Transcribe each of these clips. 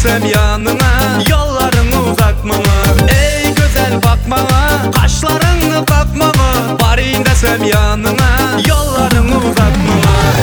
desem yanına, yolların uzak mı? Ey güzel bakma, kaşlarını kapma mı? Varayım desem yanına, yolların uzak mı?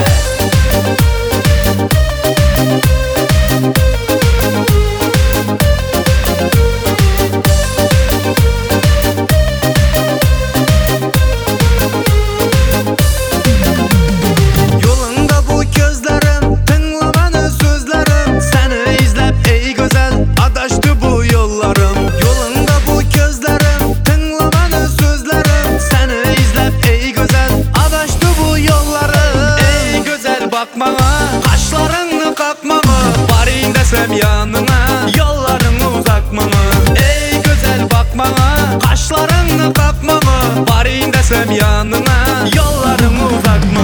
Kaşlarını kapma mı? Varayım desem yanına, yolların uzak mı? Ey güzel bakma, kaşlarını kapma mı? Varayım desem yanına, yolların uzak mı?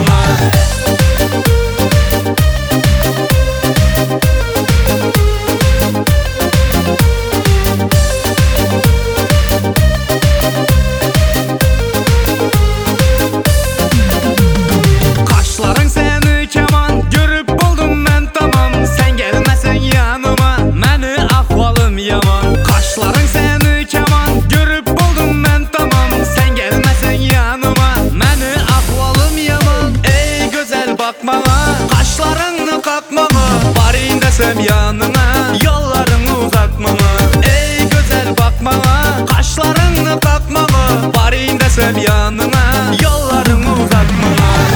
Kaşlarını kapma mı? Varayım desem yanına, yolların uzak mı? Ey güzel bakma, kaşlarını kapma mı? Varayım desem yanına, yolların uzak mı?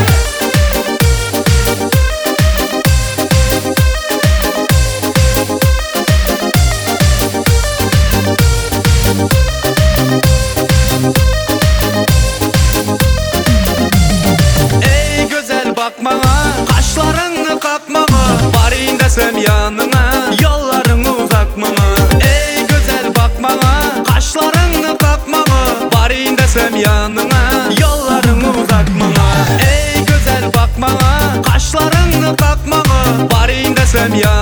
Ey güzel bakma, kaşlarını kapma mı? Varayım desem yanına, yolların uzak mı? Ey güzel bakma, kaşlarını kapma mı? Varayım desem yanına, yolların uzak mı? Ey güzel bakma, kaşlarını kapma mı? Varayım desem yanına.